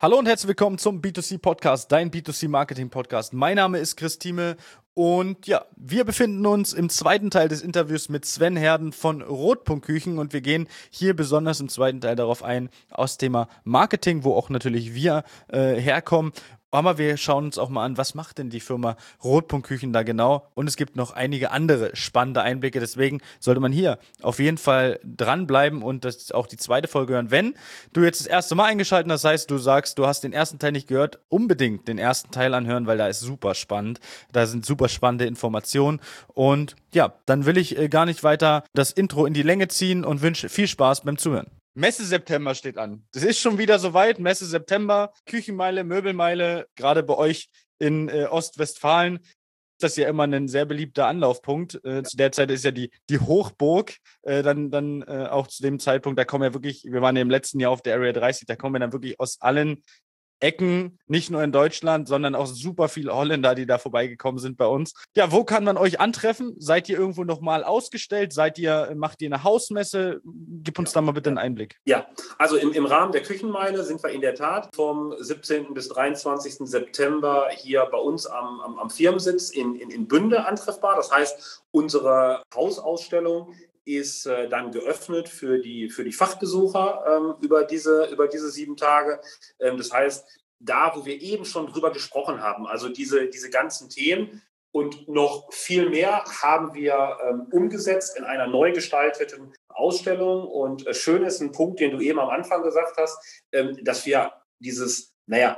Hallo und herzlich willkommen zum B2C-Podcast, dein B2C-Marketing-Podcast. Mein Name ist Chris Thieme und ja, wir befinden uns im zweiten Teil des Interviews mit Sven Herden von Rotpunktküchen und wir gehen hier besonders im zweiten Teil darauf ein, aus Thema Marketing, wo auch natürlich wir herkommen. Aber wir schauen uns auch mal an, was macht denn die Firma Rotpunktküchen da genau? Und es gibt noch einige andere spannende Einblicke. Deswegen sollte man hier auf jeden Fall dranbleiben und das auch die zweite Folge hören. Wenn du jetzt das erste Mal eingeschaltet hast, das heißt, du sagst, du hast den ersten Teil nicht gehört, unbedingt den ersten Teil anhören, weil da ist super spannend. Da sind super spannende Informationen. Und ja, dann will ich gar nicht weiter das Intro in die Länge ziehen und wünsche viel Spaß beim Zuhören. Messe September steht an. Das ist schon wieder soweit. Messe September, Küchenmeile, Möbelmeile, gerade bei euch in Ostwestfalen. Das ist ja immer ein sehr beliebter Anlaufpunkt. Zu der Zeit ist ja die Hochburg. Dann auch zu dem Zeitpunkt, da kommen ja wirklich, wir waren ja im letzten Jahr auf der Area 30, da kommen wir dann wirklich aus allen Ecken, nicht nur in Deutschland, sondern auch super viele Holländer, die da vorbeigekommen sind bei uns. Ja, wo kann man euch antreffen? Seid ihr irgendwo nochmal ausgestellt? Macht ihr eine Hausmesse? Gib uns da mal bitte einen Einblick. Ja, also im Rahmen der Küchenmeile sind wir in der Tat vom 17. bis 23. September hier bei uns am Firmensitz in Bünde antreffbar. Das heißt, unsere Hausausstellung ist dann geöffnet für die Fachbesucher über diese 7 Tage. Das heißt, da, wo wir eben schon drüber gesprochen haben, also diese ganzen Themen und noch viel mehr haben wir umgesetzt in einer neu gestalteten Ausstellung. Und schön ist ein Punkt, den du eben am Anfang gesagt hast, dass wir dieses,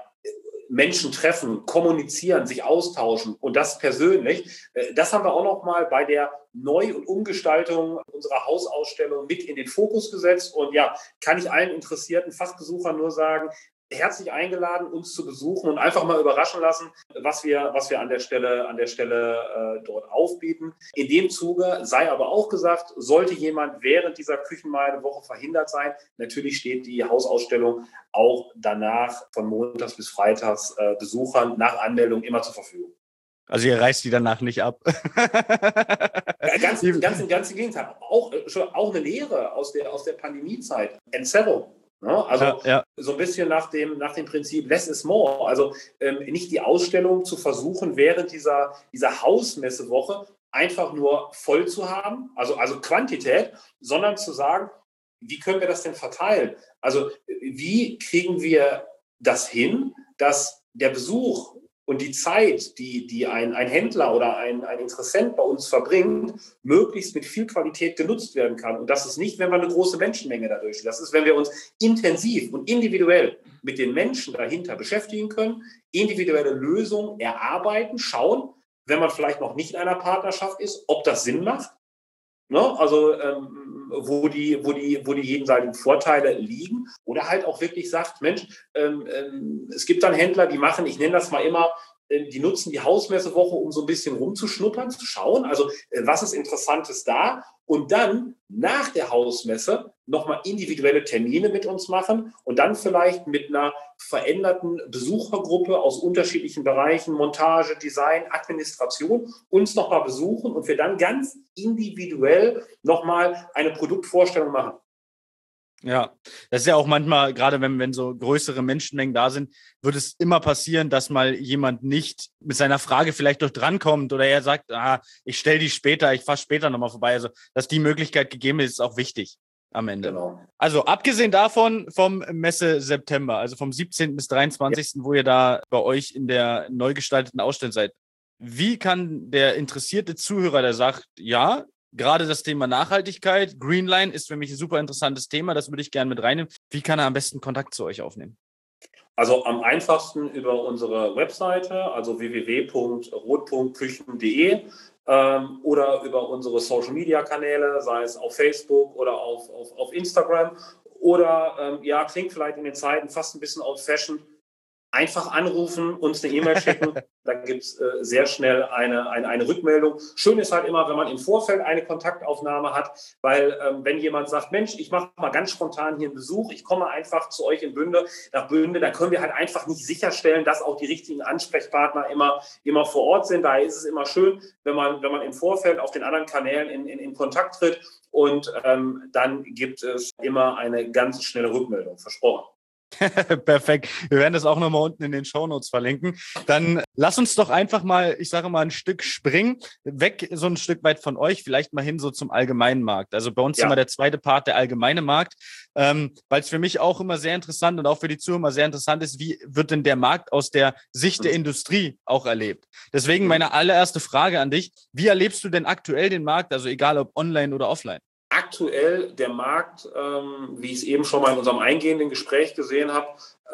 Menschen treffen, kommunizieren, sich austauschen und das persönlich. Das haben wir auch noch mal bei der Neu- und Umgestaltung unserer Hausausstellung mit in den Fokus gesetzt. Und ja, kann ich allen interessierten Fachbesuchern nur sagen, herzlich eingeladen, uns zu besuchen und einfach mal überraschen lassen, was wir an der Stelle dort aufbieten. In dem Zuge sei aber auch gesagt, sollte jemand während dieser Küchenmeile-Woche verhindert sein, natürlich steht die Hausausstellung auch danach von montags bis freitags Besuchern nach Anmeldung immer zur Verfügung. Also ihr reißt die danach nicht ab. Ganz im Gegenteil. Auch eine Lehre aus der Pandemiezeit. Entzerrung. Also so ein bisschen nach dem Prinzip less is more. Also nicht die Ausstellung zu versuchen, während dieser Hausmessewoche einfach nur voll zu haben, also Quantität, sondern zu sagen, wie können wir das denn verteilen? Also wie kriegen wir das hin, dass der Besuch und die Zeit, die ein Händler oder ein Interessent bei uns verbringt, möglichst mit viel Qualität genutzt werden kann. Und das ist nicht, wenn wir eine große Menschenmenge dadurch. Das ist, wenn wir uns intensiv und individuell mit den Menschen dahinter beschäftigen können, individuelle Lösungen erarbeiten, schauen, wenn man vielleicht noch nicht in einer Partnerschaft ist, ob das Sinn macht. Ne? Also wo die gegenseitigen Vorteile liegen oder halt auch wirklich sagt, Mensch, es gibt dann Händler, die machen, ich nenne das mal immer, die nutzen die Hausmessewoche, um so ein bisschen rumzuschnuppern, zu schauen, also was ist Interessantes da und dann nach der Hausmesse nochmal individuelle Termine mit uns machen und dann vielleicht mit einer veränderten Besuchergruppe aus unterschiedlichen Bereichen, Montage, Design, Administration, uns nochmal besuchen und wir dann ganz individuell nochmal eine Produktvorstellung machen. Ja, das ist ja auch manchmal, gerade wenn so größere Menschenmengen da sind, wird es immer passieren, dass mal jemand nicht mit seiner Frage vielleicht doch drankommt oder er sagt, ich stelle die später, ich fahre später nochmal vorbei. Also, dass die Möglichkeit gegeben ist, ist auch wichtig am Ende. Genau. Also, abgesehen davon vom Messe September, also vom 17. bis 23., wo ihr da bei euch in der neu gestalteten Ausstellung seid, wie kann der interessierte Zuhörer, der sagt, ja, gerade das Thema Nachhaltigkeit, Greenline ist für mich ein super interessantes Thema, das würde ich gerne mit reinnehmen. Wie kann er am besten Kontakt zu euch aufnehmen? Also am einfachsten über unsere Webseite, also www.rotpunktküchen.de oder über unsere Social-Media-Kanäle, sei es auf Facebook oder auf Instagram oder klingt vielleicht in den Zeiten fast ein bisschen old-fashioned, einfach anrufen, uns eine E-Mail schicken, dann gibt es sehr schnell eine Rückmeldung. Schön ist halt immer, wenn man im Vorfeld eine Kontaktaufnahme hat, weil wenn jemand sagt, Mensch, ich mache mal ganz spontan hier einen Besuch, ich komme einfach zu euch nach Bünde, dann können wir halt einfach nicht sicherstellen, dass auch die richtigen Ansprechpartner immer vor Ort sind. Daher ist es immer schön, wenn man im Vorfeld auf den anderen Kanälen in Kontakt tritt und dann gibt es immer eine ganz schnelle Rückmeldung, versprochen. Perfekt. Wir werden das auch nochmal unten in den Shownotes verlinken. Dann lass uns doch einfach mal, ich sage mal, ein Stück springen, weg so ein Stück weit von euch, vielleicht mal hin so zum allgemeinen Markt. Also bei uns ist immer der zweite Part der allgemeine Markt, weil es für mich auch immer sehr interessant und auch für die Zuhörer immer sehr interessant ist, wie wird denn der Markt aus der Sicht der Industrie auch erlebt? Deswegen meine allererste Frage an dich, wie erlebst du denn aktuell den Markt, also egal ob online oder offline? Aktuell der Markt, wie ich es eben schon mal in unserem eingehenden Gespräch gesehen habe,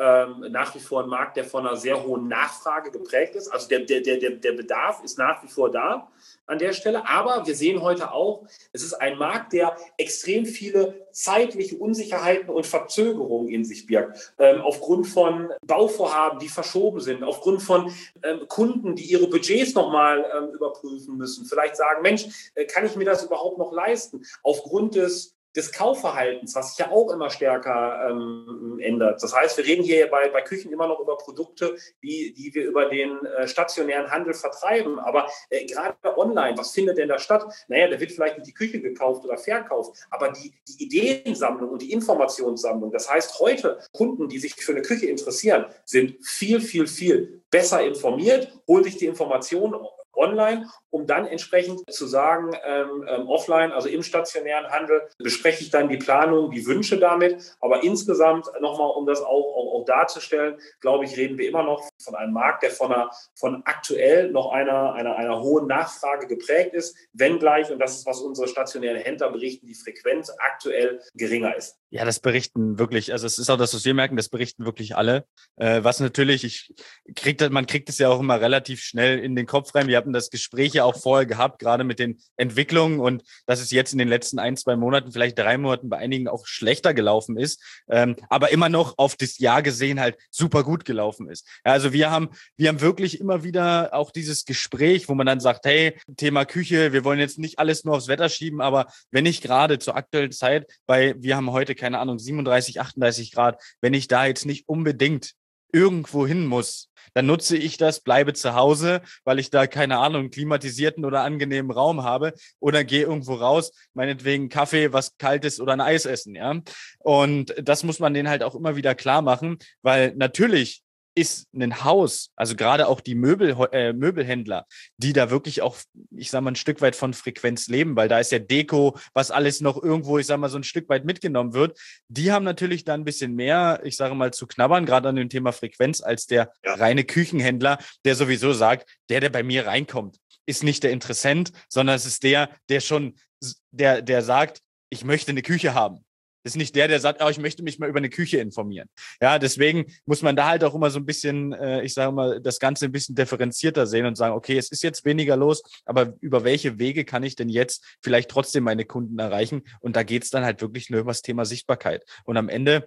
nach wie vor ein Markt, der von einer sehr hohen Nachfrage geprägt ist. Also der Bedarf ist nach wie vor da an der Stelle. Aber wir sehen heute auch, es ist ein Markt, der extrem viele zeitliche Unsicherheiten und Verzögerungen in sich birgt. Aufgrund von Bauvorhaben, die verschoben sind, aufgrund von Kunden, die ihre Budgets nochmal überprüfen müssen. Vielleicht sagen, Mensch, kann ich mir das überhaupt noch leisten? Aufgrund des Kaufverhaltens, was sich ja auch immer stärker ändert. Das heißt, wir reden hier bei Küchen immer noch über Produkte, die wir über den stationären Handel vertreiben. Aber gerade online, was findet denn da statt? Naja, da wird vielleicht nicht die Küche gekauft oder verkauft, aber die Ideensammlung und die Informationssammlung. Das heißt, heute Kunden, die sich für eine Küche interessieren, sind viel, viel, viel besser informiert, holen sich die Informationen online, um dann entsprechend zu sagen, offline, also im stationären Handel, bespreche ich dann die Planung, die Wünsche damit. Aber insgesamt nochmal, um das auch darzustellen, glaube ich, reden wir immer noch von einem Markt, der von aktuell noch einer hohen Nachfrage geprägt ist, wenngleich, und das ist, was unsere stationären Händler berichten, die Frequenz aktuell geringer ist. Ja, das berichten wirklich, also es ist auch das, was wir merken, das berichten wirklich alle. Was natürlich, man kriegt es ja auch immer relativ schnell in den Kopf rein. Wir hatten das Gespräch ja auch vorher gehabt, gerade mit den Entwicklungen und dass es jetzt in den letzten 1-2 Monaten, vielleicht 3 Monaten bei einigen auch schlechter gelaufen ist, aber immer noch auf das Jahr gesehen halt super gut gelaufen ist. Ja, also wir haben wirklich immer wieder auch dieses Gespräch, wo man dann sagt, hey, Thema Küche, wir wollen jetzt nicht alles nur aufs Wetter schieben, aber wenn ich gerade zur aktuellen Zeit, wir haben heute keine Ahnung, 37, 38 Grad, wenn ich da jetzt nicht unbedingt irgendwo hin muss, dann nutze ich das, bleibe zu Hause, weil ich da, keine Ahnung, einen klimatisierten oder angenehmen Raum habe oder gehe irgendwo raus, meinetwegen Kaffee, was Kaltes oder ein Eis essen, ja. Und das muss man denen halt auch immer wieder klar machen, weil natürlich ist ein Haus, also gerade auch die Möbelhändler, die da wirklich auch, ich sag mal, ein Stück weit von Frequenz leben, weil da ist ja Deko, was alles noch irgendwo, ich sag mal, so ein Stück weit mitgenommen wird. Die haben natürlich da ein bisschen mehr, ich sage mal, zu knabbern, gerade an dem Thema Frequenz, als der reine Küchenhändler, der sowieso sagt, der bei mir reinkommt, ist nicht der Interessent, sondern es ist der schon, der sagt, ich möchte eine Küche haben. Das ist nicht der sagt, oh, ich möchte mich mal über eine Küche informieren. Ja, deswegen muss man da halt auch immer so ein bisschen, ich sage mal, das Ganze ein bisschen differenzierter sehen und sagen, okay, es ist jetzt weniger los, aber über welche Wege kann ich denn jetzt vielleicht trotzdem meine Kunden erreichen? Und da geht's dann halt wirklich nur über das Thema Sichtbarkeit. Und am Ende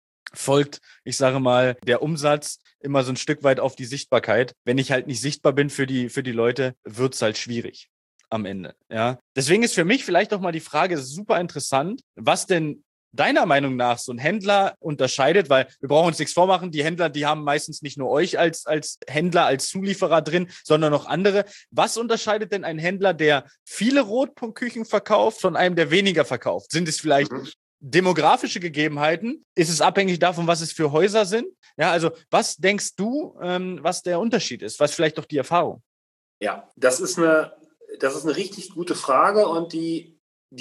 folgt, ich sage mal, der Umsatz immer so ein Stück weit auf die Sichtbarkeit. Wenn ich halt nicht sichtbar bin für die Leute, wird's halt schwierig am Ende. Ja, deswegen ist für mich vielleicht auch mal die Frage super interessant, was denn deiner Meinung nach so ein Händler unterscheidet, weil wir brauchen uns nichts vormachen, die Händler, die haben meistens nicht nur euch als Händler, als Zulieferer drin, sondern auch andere. Was unterscheidet denn ein Händler, der viele Rotpunktküchen verkauft, von einem, der weniger verkauft? Sind es vielleicht demografische Gegebenheiten? Ist es abhängig davon, was es für Häuser sind? Ja, also was denkst du, was der Unterschied ist? Was vielleicht auch die Erfahrung? Ja, das ist eine richtig gute Frage und die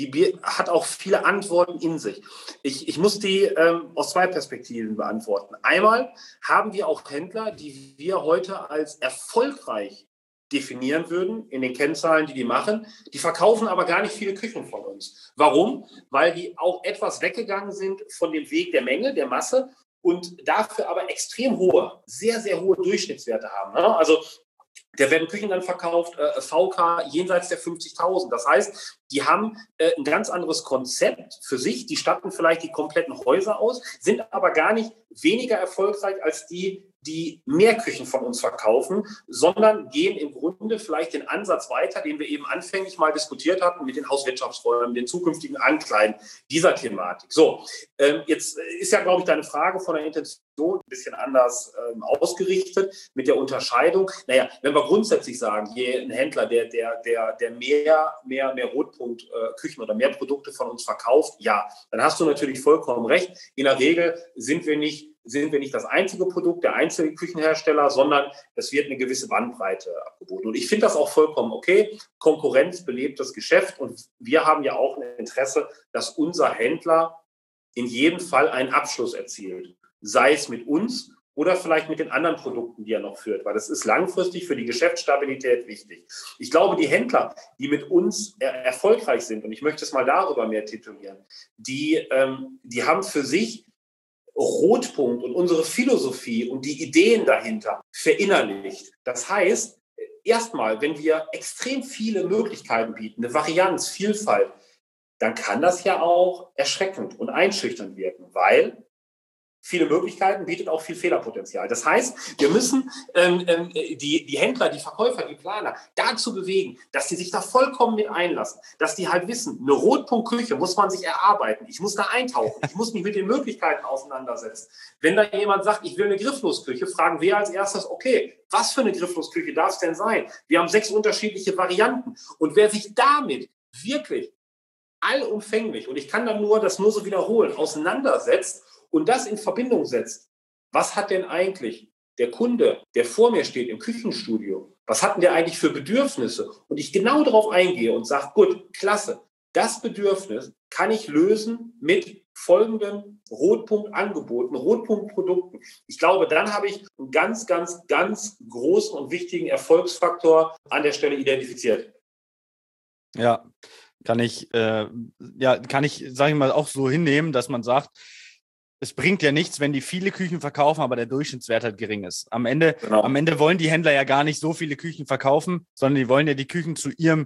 hat auch viele Antworten in sich. Ich muss die aus 2 Perspektiven beantworten. Einmal haben wir auch Händler, die wir heute als erfolgreich definieren würden in den Kennzahlen, die machen. Die verkaufen aber gar nicht viele Küchen von uns. Warum? Weil die auch etwas weggegangen sind von dem Weg der Menge, der Masse und dafür aber extrem hohe, sehr, sehr hohe Durchschnittswerte haben. Also da werden Küchen dann verkauft, VK jenseits der 50.000. Das heißt, die haben ein ganz anderes Konzept für sich. Die statten vielleicht die kompletten Häuser aus, sind aber gar nicht weniger erfolgreich als die mehr Küchen von uns verkaufen, sondern gehen im Grunde vielleicht den Ansatz weiter, den wir eben anfänglich mal diskutiert hatten mit den Hauswirtschaftsräumen, den zukünftigen Ankleiden dieser Thematik. So, jetzt ist ja, glaube ich, deine Frage von der Intention ein bisschen anders ausgerichtet mit der Unterscheidung. Naja, wenn wir grundsätzlich sagen, hier ein Händler, der mehr Rotpunktküchen oder mehr Produkte von uns verkauft, ja, dann hast du natürlich vollkommen recht. In der Regel sind wir nicht sind wir nicht das einzige Produkt, der einzige Küchenhersteller, sondern es wird eine gewisse Bandbreite angeboten. Und ich finde das auch vollkommen okay. Konkurrenz belebt das Geschäft und wir haben ja auch ein Interesse, dass unser Händler in jedem Fall einen Abschluss erzielt. Sei es mit uns oder vielleicht mit den anderen Produkten, die er noch führt, weil das ist langfristig für die Geschäftsstabilität wichtig. Ich glaube, die Händler, die mit uns erfolgreich sind, und ich möchte es mal darüber mehr titulieren, die haben für sich Rotpunkt und unsere Philosophie und die Ideen dahinter verinnerlicht. Das heißt, erstmal, wenn wir extrem viele Möglichkeiten bieten, eine Varianz, Vielfalt, dann kann das ja auch erschreckend und einschüchternd wirken, weil viele Möglichkeiten bietet auch viel Fehlerpotenzial. Das heißt, wir müssen die Händler, die Verkäufer, die Planer dazu bewegen, dass sie sich da vollkommen mit einlassen, dass die halt wissen, eine Rotpunktküche muss man sich erarbeiten. Ich muss da eintauchen. Ich muss mich mit den Möglichkeiten auseinandersetzen. Wenn da jemand sagt, ich will eine Grifflosküche, fragen wir als erstes, okay, was für eine Grifflosküche darf es denn sein? Wir haben 6 unterschiedliche Varianten. Und wer sich damit wirklich allumfänglich, und ich kann dann das nur so wiederholen, auseinandersetzt und das in Verbindung setzt, was hat denn eigentlich der Kunde, der vor mir steht im Küchenstudio, was hat denn der eigentlich für Bedürfnisse? Und ich genau darauf eingehe und sage, gut, klasse, das Bedürfnis kann ich lösen mit folgenden Rotpunktangeboten, Rotpunktprodukten. Ich glaube, dann habe ich einen ganz, ganz, ganz großen und wichtigen Erfolgsfaktor an der Stelle identifiziert. Ja, kann ich, sage ich mal, auch so hinnehmen, dass man sagt, es bringt ja nichts, wenn die viele Küchen verkaufen, aber der Durchschnittswert halt gering ist. Am Ende wollen die Händler ja gar nicht so viele Küchen verkaufen, sondern die wollen ja die Küchen zu ihrem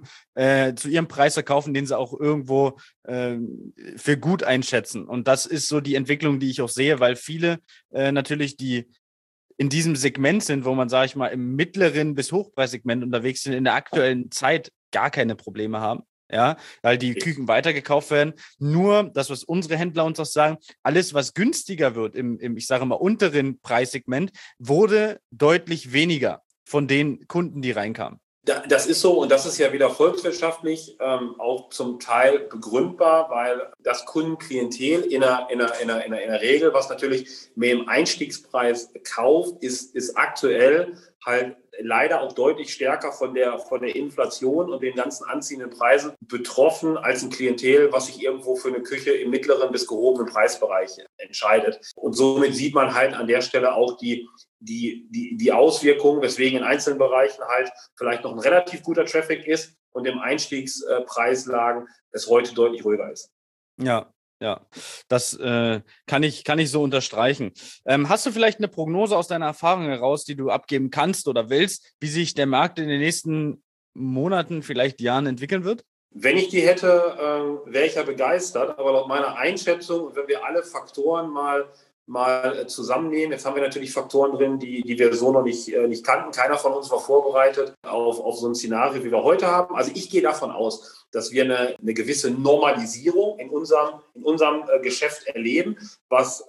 Preis verkaufen, den sie auch irgendwo für gut einschätzen. Und das ist so die Entwicklung, die ich auch sehe, weil viele natürlich, die in diesem Segment sind, wo man, sage ich mal, im mittleren bis Hochpreissegment unterwegs sind, in der aktuellen Zeit gar keine Probleme haben. Ja, weil die Küchen weitergekauft werden. Nur das, was unsere Händler uns auch sagen, alles, was günstiger wird im ich sage mal, unteren Preissegment, wurde deutlich weniger von den Kunden, die reinkamen. Das ist so und das ist ja wieder volkswirtschaftlich auch zum Teil begründbar, weil das Kundenklientel in der Regel, was natürlich mehr im Einstiegspreis kauft, ist aktuell halt leider auch deutlich stärker von der Inflation und den ganzen anziehenden Preisen betroffen als ein Klientel, was sich irgendwo für eine Küche im mittleren bis gehobenen Preisbereich entscheidet. Und somit sieht man halt an der Stelle auch die Auswirkungen, weswegen in einzelnen Bereichen halt vielleicht noch ein relativ guter Traffic ist und im Einstiegspreislagen es heute deutlich ruhiger ist. Ja, das kann ich so unterstreichen. Hast du vielleicht eine Prognose aus deiner Erfahrung heraus, die du abgeben kannst oder willst, wie sich der Markt in den nächsten Monaten, vielleicht Jahren entwickeln wird? Wenn ich die hätte, wäre ich ja begeistert. Aber laut meiner Einschätzung, wenn wir alle Faktoren mal zusammennehmen. Jetzt haben wir natürlich Faktoren drin, die wir so noch nicht kannten. Keiner von uns war vorbereitet auf so ein Szenario, wie wir heute haben. Also ich gehe davon aus, dass wir eine gewisse Normalisierung in unserem Geschäft erleben, was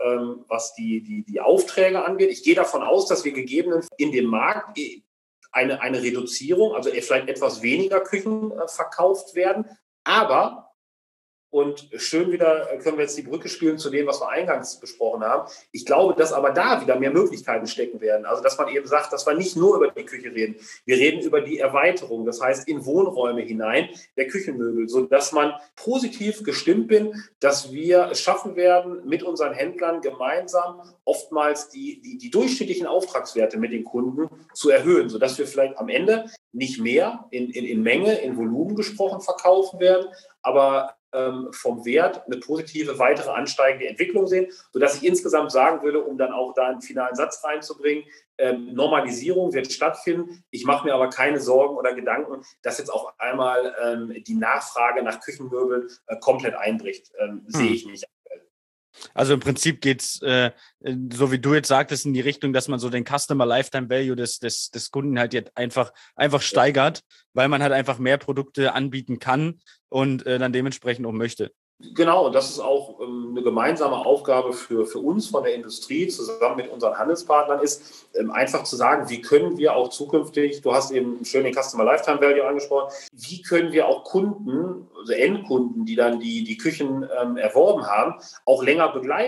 die Aufträge angeht. Ich gehe davon aus, dass wir gegebenenfalls in dem Markt eine Reduzierung, also vielleicht etwas weniger Küchen verkauft werden. Aber und schön wieder können wir jetzt die Brücke spielen zu dem, was wir eingangs besprochen haben. Ich glaube, dass aber da wieder mehr Möglichkeiten stecken werden. Also, dass man eben sagt, dass wir nicht nur über die Küche reden. Wir reden über die Erweiterung, das heißt in Wohnräume hinein der Küchenmöbel, sodass man positiv gestimmt bin, dass wir es schaffen werden, mit unseren Händlern gemeinsam oftmals die durchschnittlichen Auftragswerte mit den Kunden zu erhöhen, sodass wir vielleicht am Ende nicht mehr in Menge, in Volumen gesprochen verkaufen werden, aber vom Wert eine positive, weitere ansteigende Entwicklung sehen, sodass ich insgesamt sagen würde, um dann auch da einen finalen Satz reinzubringen, Normalisierung wird stattfinden. Ich mache mir aber keine Sorgen oder Gedanken, dass jetzt auf einmal die Nachfrage nach Küchenmöbeln komplett einbricht. Sehe ich nicht. Also im Prinzip geht's, so wie du jetzt sagtest, in die Richtung, dass man so den Customer Lifetime Value des Kunden halt jetzt einfach steigert, weil man halt einfach mehr Produkte anbieten kann und dann dementsprechend auch möchte. Genau, und das ist auch eine gemeinsame Aufgabe für uns von der Industrie zusammen mit unseren Handelspartnern ist, einfach zu sagen, wie können wir auch zukünftig, du hast eben schön den Customer Lifetime Value angesprochen, wie können wir auch Kunden, also Endkunden, die dann die Küchen erworben haben, auch länger begleiten.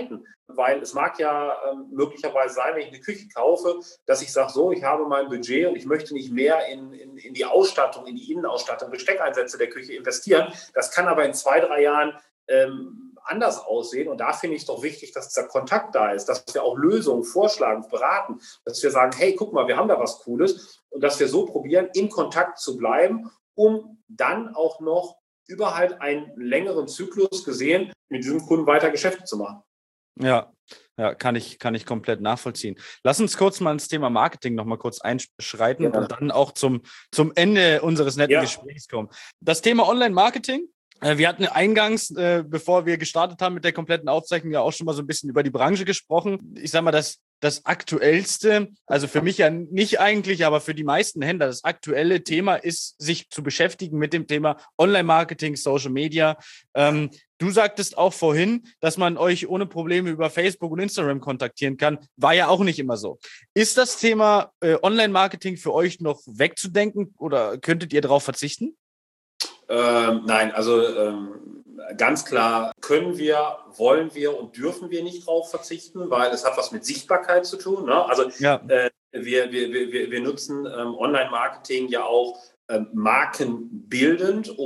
weil es mag ja möglicherweise sein, wenn ich eine Küche kaufe, dass ich sage, so, ich habe mein Budget und ich möchte nicht mehr in die Ausstattung, in die Innenausstattung, Besteckeinsätze der Küche investieren. Das kann aber in 2, 3 Jahren anders aussehen. Und da finde ich es doch wichtig, dass der Kontakt da ist, dass wir auch Lösungen vorschlagen, beraten, dass wir sagen, hey, guck mal, wir haben da was Cooles und dass wir so probieren, in Kontakt zu bleiben, um dann auch noch über halt einen längeren Zyklus gesehen mit diesem Kunden weiter Geschäfte zu machen. Ja, kann ich komplett nachvollziehen. Lass uns kurz mal ins Thema Marketing noch mal kurz einschreiten und dann auch zum Ende unseres netten Gesprächs kommen. Das Thema Online-Marketing. Wir hatten eingangs, bevor wir gestartet haben mit der kompletten Aufzeichnung, ja auch schon mal so ein bisschen über die Branche gesprochen. Ich sage mal, das aktuellste, also für mich ja nicht eigentlich, aber für die meisten Händler, das aktuelle Thema ist, sich zu beschäftigen mit dem Thema Online-Marketing, Social Media. Du sagtest auch vorhin, dass man euch ohne Probleme über Facebook und Instagram kontaktieren kann. War ja auch nicht immer so. Ist das Thema Online-Marketing für euch noch wegzudenken oder könntet ihr darauf verzichten? Nein, also ganz klar können wir, wollen wir und dürfen wir nicht drauf verzichten, weil es hat was mit Sichtbarkeit zu tun. Ne? Also wir nutzen Online-Marketing ja auch markenbildend,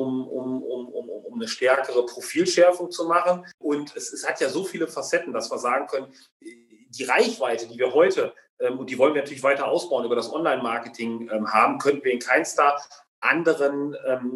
um eine stärkere Profilschärfung zu machen. Und es hat ja so viele Facetten, dass wir sagen können, die Reichweite, die wir heute, und die wollen wir natürlich weiter ausbauen, über das Online-Marketing haben, könnten wir in keinster anderen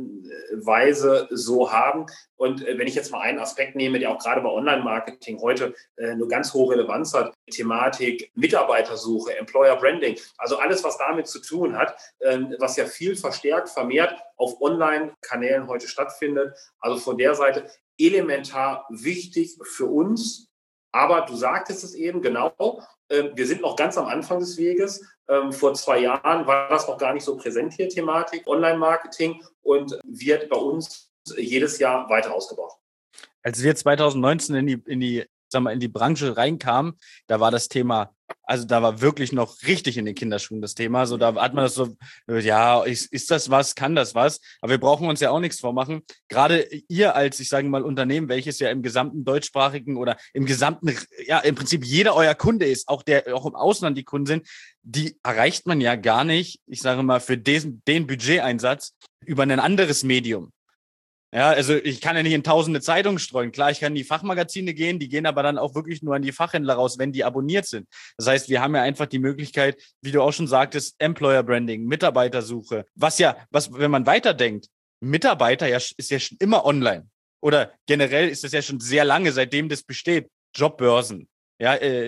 Weise so haben. Und wenn ich jetzt mal einen Aspekt nehme, der auch gerade bei Online-Marketing heute eine ganz hohe Relevanz hat, Thematik Mitarbeitersuche, Employer Branding, also alles, was damit zu tun hat, was ja viel verstärkt, vermehrt auf Online-Kanälen heute stattfindet. Also von der Seite elementar wichtig für uns. Aber du sagtest es eben genau, wir sind noch ganz am Anfang des Weges. Vor 2 Jahren war das noch gar nicht so präsent hier, Thematik Online-Marketing, und wird bei uns jedes Jahr weiter ausgebaut. Als wir 2019 in die Branche reinkamen, da war das Thema, also da war wirklich noch richtig in den Kinderschuhen das Thema. So, da hat man das so, ja, ist das was, kann das was? Aber wir brauchen uns ja auch nichts vormachen. Gerade ihr als, ich sage mal, Unternehmen, welches ja im gesamten deutschsprachigen oder im gesamten, ja, im Prinzip jeder euer Kunde ist, auch im Ausland die Kunden sind, die erreicht man ja gar nicht, ich sage mal, für den Budgeteinsatz über ein anderes Medium. Ja, also ich kann ja nicht in tausende Zeitungen streuen. Klar, ich kann in die Fachmagazine gehen, die gehen aber dann auch wirklich nur an die Fachhändler raus, wenn die abonniert sind. Das heißt, wir haben ja einfach die Möglichkeit, wie du auch schon sagtest, Employer Branding, Mitarbeitersuche. Was, wenn man weiterdenkt, Mitarbeiter ist ja schon immer online. Oder generell ist das ja schon sehr lange, seitdem das besteht. Jobbörsen. Ja,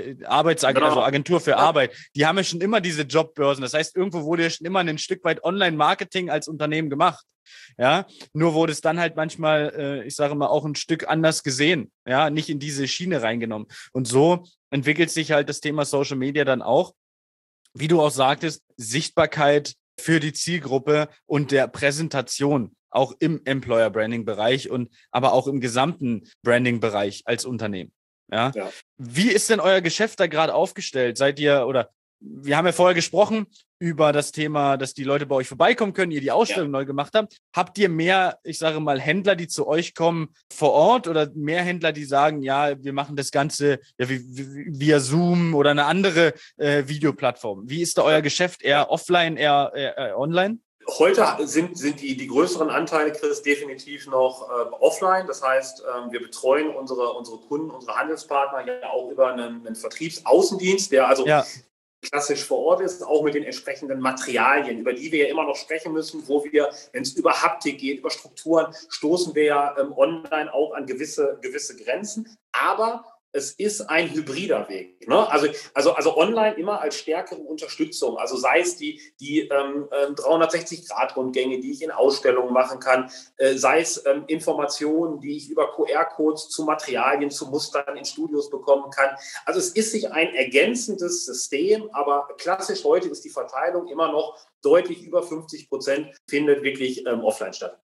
also Agentur für Arbeit, die haben ja schon immer diese Jobbörsen. Das heißt, irgendwo wurde ja schon immer ein Stück weit Online-Marketing als Unternehmen gemacht. Ja, nur wurde es dann halt manchmal, ich sage mal, auch ein Stück anders gesehen, ja, nicht in diese Schiene reingenommen. Und so entwickelt sich halt das Thema Social Media dann auch, wie du auch sagtest, Sichtbarkeit für die Zielgruppe und der Präsentation, auch im Employer Branding Bereich und aber auch im gesamten Branding Bereich als Unternehmen. Ja. Wie ist denn euer Geschäft da gerade aufgestellt? Seid ihr, oder wir haben ja vorher gesprochen über das Thema, dass die Leute bei euch vorbeikommen können, ihr die Ausstellung neu gemacht habt. Habt ihr mehr, ich sage mal, Händler, die zu euch kommen vor Ort, oder mehr Händler, die sagen, ja, wir machen das Ganze ja, via Zoom oder eine andere Videoplattform? Wie ist da euer Geschäft? Eher offline, eher online? Heute sind die größeren Anteile, Chris, definitiv noch offline. Das heißt, wir betreuen unsere Kunden, unsere Handelspartner ja auch über einen Vertriebsaußendienst, der also klassisch vor Ort ist, auch mit den entsprechenden Materialien, über die wir ja immer noch sprechen müssen, wo wir, wenn es über Haptik geht, über Strukturen, stoßen wir ja online auch an gewisse Grenzen. Aber es ist ein hybrider Weg. Ne? Also online immer als stärkere Unterstützung. Also sei es die 360-Grad-Rundgänge, die ich in Ausstellungen machen kann, sei es Informationen, die ich über QR-Codes zu Materialien, zu Mustern in Studios bekommen kann. Also es ist sich ein ergänzendes System, aber klassisch heute ist die Verteilung immer noch deutlich über 50% findet wirklich offline statt.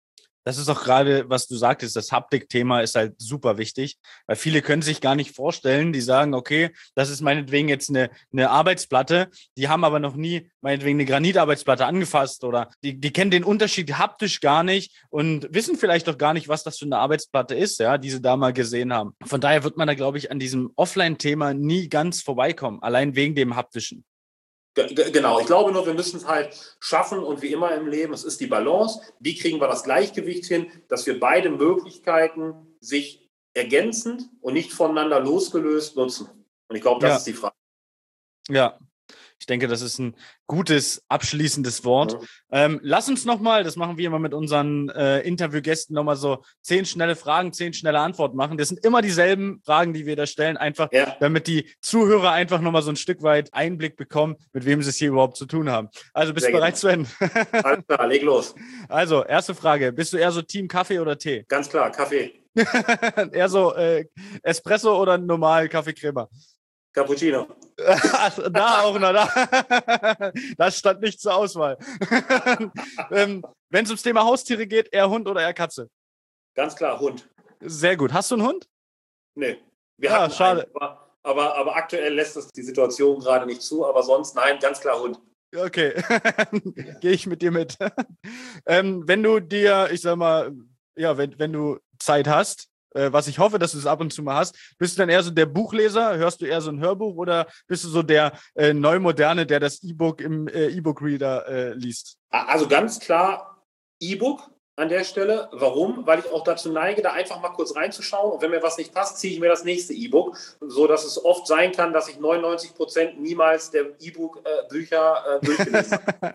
Das ist auch gerade, was du sagtest, das Haptik-Thema ist halt super wichtig, weil viele können sich gar nicht vorstellen, die sagen, okay, das ist meinetwegen jetzt eine Arbeitsplatte, die haben aber noch nie meinetwegen eine Granitarbeitsplatte angefasst oder die kennen den Unterschied haptisch gar nicht und wissen vielleicht doch gar nicht, was das für eine Arbeitsplatte ist, ja, die sie da mal gesehen haben. Von daher wird man da, glaube ich, an diesem Offline-Thema nie ganz vorbeikommen, allein wegen dem haptischen. Genau, ich glaube nur, wir müssen es halt schaffen und wie immer im Leben, es ist die Balance. Wie kriegen wir das Gleichgewicht hin, dass wir beide Möglichkeiten sich ergänzend und nicht voneinander losgelöst nutzen? Und ich glaube, das ist die Frage. Ja, ich denke, das ist ein gutes, abschließendes Wort. Lass uns nochmal, das machen wir immer mit unseren Interviewgästen, nochmal so 10 schnelle Fragen, 10 schnelle Antworten machen. Das sind immer dieselben Fragen, die wir da stellen, einfach damit die Zuhörer einfach nochmal so ein Stück weit Einblick bekommen, mit wem sie es hier überhaupt zu tun haben. Also bist du bereit, Sven? Alles klar, leg los. Also, erste Frage. Bist du eher so Team Kaffee oder Tee? Ganz klar, Kaffee. Eher so Espresso oder normal Kaffeecrema? Cappuccino. Da auch noch, da. Das stand nicht zur Auswahl. Wenn es ums Thema Haustiere geht, eher Hund oder eher Katze? Ganz klar, Hund. Sehr gut. Hast du einen Hund? Nee. Wir hatten schade. Einen, aber aktuell lässt es die Situation gerade nicht zu, aber sonst, nein, ganz klar Hund. Okay, gehe ich mit dir mit. Wenn du dir, ich sag mal, ja, wenn du Zeit hast, was ich hoffe, dass du es ab und zu mal hast, bist du dann eher so der Buchleser? Hörst du eher so ein Hörbuch oder bist du so der Neumoderne, der das E-Book im E-Book-Reader liest? Also ganz klar E-Book an der Stelle. Warum? Weil ich auch dazu neige, da einfach mal kurz reinzuschauen und wenn mir was nicht passt, ziehe ich mir das nächste E-Book, so dass es oft sein kann, dass ich 99% niemals der E-Book-Bücher durchgelesen habe.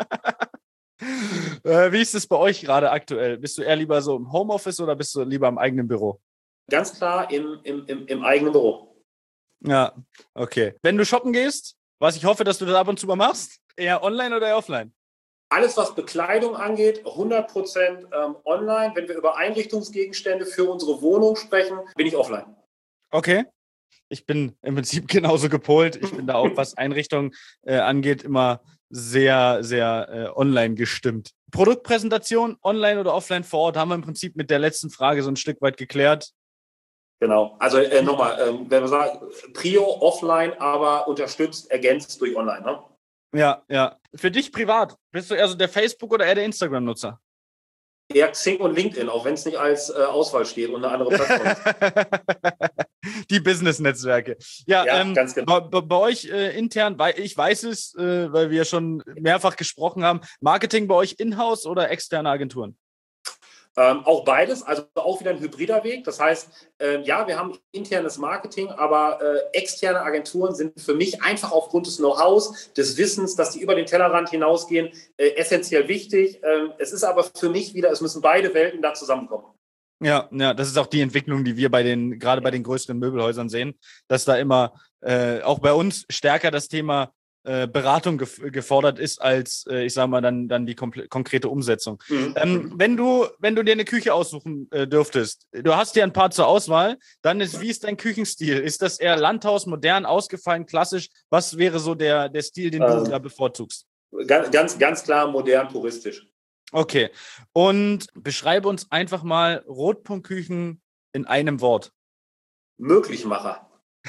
Wie ist es bei euch gerade aktuell? Bist du eher lieber so im Homeoffice oder bist du lieber im eigenen Büro? Ganz klar im eigenen Büro. Ja, okay. Wenn du shoppen gehst, was ich hoffe, dass du das ab und zu mal machst, eher online oder eher offline? Alles, was Bekleidung angeht, 100% online. Wenn wir über Einrichtungsgegenstände für unsere Wohnung sprechen, bin ich offline. Okay. Ich bin im Prinzip genauso gepolt. Ich bin da auch, was Einrichtung angeht, immer sehr, sehr online gestimmt. Produktpräsentation, online oder offline vor Ort, haben wir im Prinzip mit der letzten Frage so ein Stück weit geklärt. Genau, also nochmal, wenn wir sagen, Prio offline, aber unterstützt, ergänzt durch online, ne? Ja, ja. Für dich privat, bist du eher so der Facebook- oder eher der Instagram-Nutzer? Eher Xing und LinkedIn, auch wenn es nicht als Auswahl steht und eine andere Plattform ist. Die Business-Netzwerke. Ja, ganz genau. Bei euch intern, weil ich weiß es, weil wir schon mehrfach gesprochen haben, Marketing bei euch in-house oder externe Agenturen? Auch beides, also auch wieder ein hybrider Weg. Das heißt, ja, wir haben internes Marketing, aber externe Agenturen sind für mich einfach aufgrund des Know-hows, des Wissens, dass die über den Tellerrand hinausgehen, essentiell wichtig. Es ist aber für mich wieder, es müssen beide Welten da zusammenkommen. Ja, das ist auch die Entwicklung, die wir gerade bei den größeren Möbelhäusern sehen, dass da immer auch bei uns stärker das Thema Beratung gefordert ist als, ich sage mal, dann die konkrete Umsetzung. Wenn du dir eine Küche aussuchen dürftest, du hast ja ein paar zur Auswahl, dann wie ist dein Küchenstil? Ist das eher Landhaus, modern, ausgefallen, klassisch? Was wäre so der Stil, den du da bevorzugst? Ganz klar modern, puristisch. Okay. Und beschreibe uns einfach mal Rotpunktküchen in einem Wort. Möglichmacher.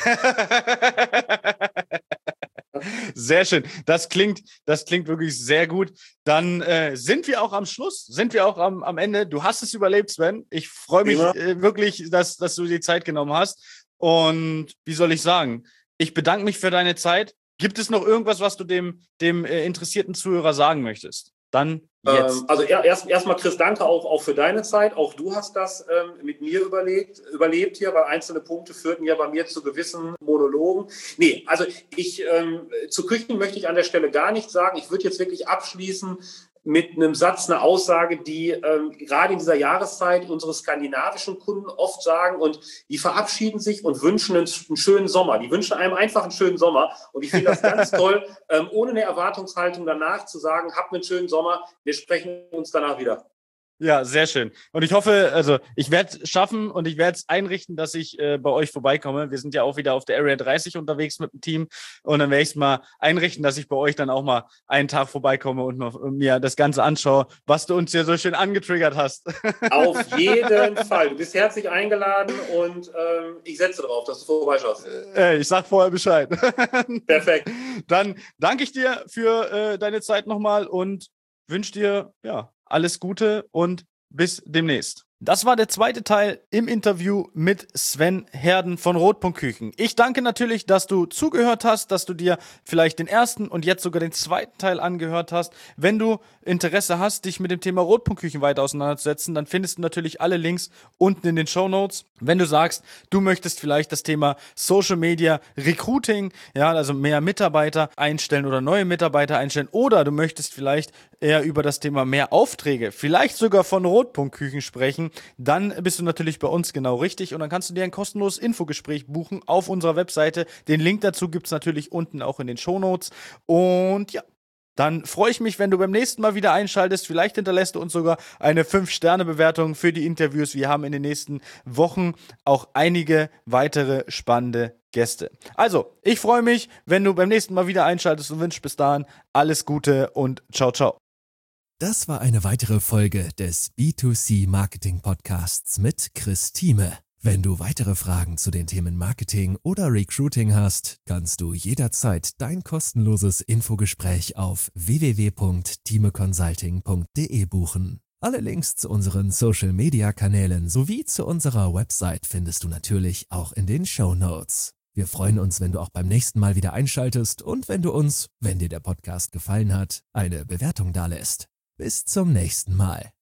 Sehr schön. Das klingt wirklich sehr gut. Dann sind wir auch am Schluss, sind wir auch am Ende. Du hast es überlebt, Sven. Ich freue mich wirklich, dass du die Zeit genommen hast. Und wie soll ich sagen? Ich bedanke mich für deine Zeit. Gibt es noch irgendwas, was du dem interessierten Zuhörer sagen möchtest? Dann jetzt. Also erstmal, Chris, danke auch für deine Zeit. Auch du hast das mit mir überlebt hier, weil einzelne Punkte führten ja bei mir zu gewissen Monologen. Nee, also zu Küchen möchte ich an der Stelle gar nichts sagen. Ich würde jetzt wirklich abschließen mit einem Satz, eine Aussage, die gerade in dieser Jahreszeit unsere skandinavischen Kunden oft sagen und die verabschieden sich und wünschen einen schönen Sommer. Die wünschen einem einfach einen schönen Sommer und ich finde das ganz toll, ohne eine Erwartungshaltung danach zu sagen, habt einen schönen Sommer, wir sprechen uns danach wieder. Ja, sehr schön. Und ich hoffe, also ich werde es schaffen und ich werde es einrichten, dass ich bei euch vorbeikomme. Wir sind ja auch wieder auf der Area 30 unterwegs mit dem Team und dann werde ich es mal einrichten, dass ich bei euch dann auch mal einen Tag vorbeikomme und mir das Ganze anschaue, was du uns hier so schön angetriggert hast. Auf jeden Fall. Du bist herzlich eingeladen und ich setze darauf, dass du vorbeischaust. Ich sag vorher Bescheid. Perfekt. Dann danke ich dir für deine Zeit nochmal und wünsche dir alles Gute und bis demnächst. Das war der zweite Teil im Interview mit Sven Herden von Rotpunkt-Küchen. Ich danke natürlich, dass du zugehört hast, dass du dir vielleicht den ersten und jetzt sogar den zweiten Teil angehört hast. Wenn du Interesse hast, dich mit dem Thema Rotpunkt-Küchen weiter auseinanderzusetzen, dann findest du natürlich alle Links unten in den Shownotes. Wenn du sagst, du möchtest vielleicht das Thema Social Media Recruiting, also mehr Mitarbeiter einstellen oder neue Mitarbeiter einstellen, oder du möchtest vielleicht eher über das Thema mehr Aufträge, vielleicht sogar von Rotpunkt-Küchen sprechen, dann bist du natürlich bei uns genau richtig und dann kannst du dir ein kostenloses Infogespräch buchen auf unserer Webseite. Den Link dazu gibt es natürlich unten auch in den Shownotes. Und ja, dann freue ich mich, wenn du beim nächsten Mal wieder einschaltest. Vielleicht hinterlässt du uns sogar eine 5-Sterne-Bewertung für die Interviews. Wir haben in den nächsten Wochen auch einige weitere spannende Gäste. Also, ich freue mich, wenn du beim nächsten Mal wieder einschaltest und wünsche bis dahin alles Gute und ciao, ciao. Das war eine weitere Folge des B2C Marketing Podcasts mit Chris Thieme. Wenn du weitere Fragen zu den Themen Marketing oder Recruiting hast, kannst du jederzeit dein kostenloses Infogespräch auf www.thimeconsulting.de buchen. Alle Links zu unseren Social-Media-Kanälen sowie zu unserer Website findest du natürlich auch in den Shownotes. Wir freuen uns, wenn du auch beim nächsten Mal wieder einschaltest und wenn du uns, wenn dir der Podcast gefallen hat, eine Bewertung dalässt. Bis zum nächsten Mal.